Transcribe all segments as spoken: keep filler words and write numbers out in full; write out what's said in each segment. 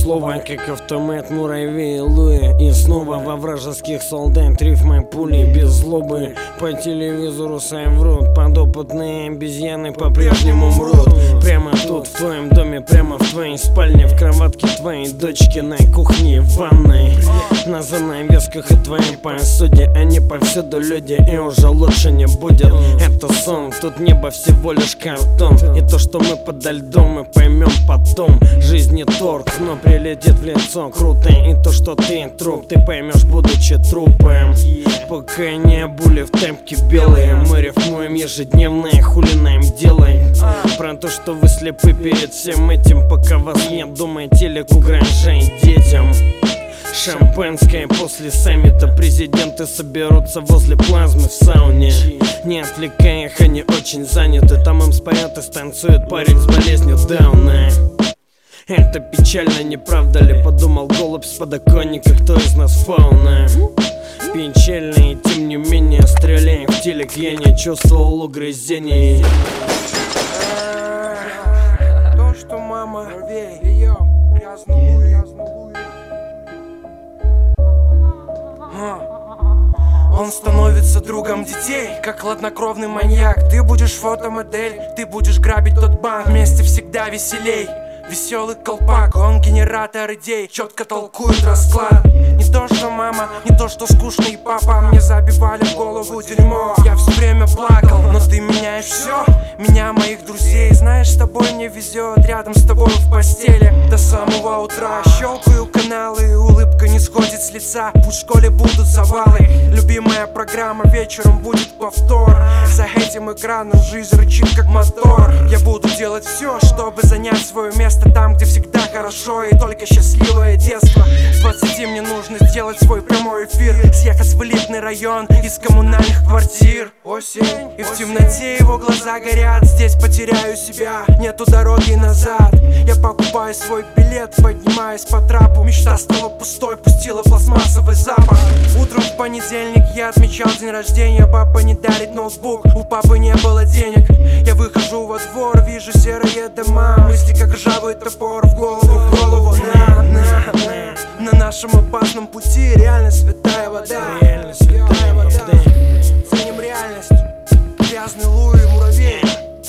слово, как автомат муравей Луи. И снова во вражеских солдат рифмой пули без злобы. По телевизору сами врут, подопытные обезьяны по-прежнему мрут. Прямо тут, в твоем доме, прямо в твоей спальне, в кроватке твоей дочки, на кухне, в ванной, на занавесках и твоей посуде. Они повсюду люди, и уже лучше не будет. Это сон, тут небо всего лишь картон. И то, что мы подо льдом, мы поймем потом. Жизнь не торг, но прилетит в лицо круто. И то, что ты труп, ты поймешь, будучи трупом. Пока не обули в темпке белые, мы рифмуем ежедневно, и хули нам делай. Про то, что вы слепы перед всем этим, пока вас нет дома, телек угрожает детям. Шампанское после саммита, президенты соберутся возле плазмы в сауне. Не отвлекая их, они очень заняты. Там им споет и станцует парень с болезнью Дауна. Это печально, не правда ли? Подумал голубь с подоконника, кто из нас фауна. Печально, и тем не менее, стреляя в телек, я не чувствовал угрызений. То, что мама ее грязную, грязную. Он становится другом детей, как хладнокровный маньяк. Ты будешь фотомодель, ты будешь грабить тот банк. Вместе всегда веселей. Веселый колпак, он генератор идей, четко толкует расклад. Не то, что мама, не то, что скучный папа мне забивали в голову дерьмо. Я все время плакал, но ты меняешь все, меня, моих друзей. Знаешь, с тобой мне везет, рядом с тобой в постели до самого утра. Щелкаю каналы, улыбка не сходит с лица. Пусть в школе будут завалы, любимая программа вечером будет повтор. За этим экраном жизнь рычит как мотор. Я буду делать все, чтобы занять свое место там, где всегда хорошо и только счастливое детство. С двадцати мне нужно сделать свой прямой эфир, съехать в элитный район из коммунальных квартир. Осень, и в темноте его глаза горят. Здесь потеряю себя, нету дороги назад. Я покупаю свой билет, поднимаюсь по трапу. Мечта стала пустой, пустила пластмассовый запах. Утром в понедельник я отмечал день рождения. Папа не дарит ноутбук, у папы не было денег. Я выхожу во двор, вижу серые дома. Мысли как ржавый топор в голову, в голову. На, на, на, на нашем опасном пути реальность святая вода. Реальность святая вода. Ценим реальность. Грязный Луи, муравей.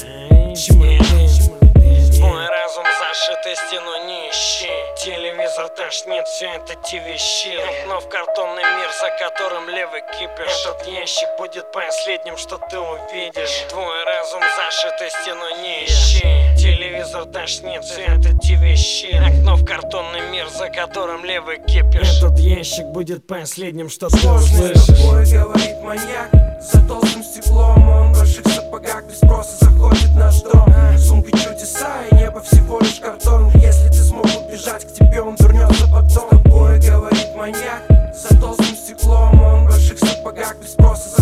Мой разум зашитый, стену не ищи. Телевизор тошнит, все это ТВ-щит. Но в картонный мир, за которым левый кипиш. Этот ящик будет последним, что ты увидишь. Твой разум зашитый, стену не ищи. Телевизор тошнит, все это ТВ-щит. Окно в картонный мир, за которым левый кипиш. Этот ящик будет последним, что ты услышишь. С тобой говорит маньяк, за толстым стеклом. Он в больших сапогах без спроса заходит в наш дом. Сумка чудеса и небо всего лишь картон. Если ты смог убежать, к тебе он вернется потом. С тобой говорит маньяк, за толстым стеклом. Он в больших сапогах без спроса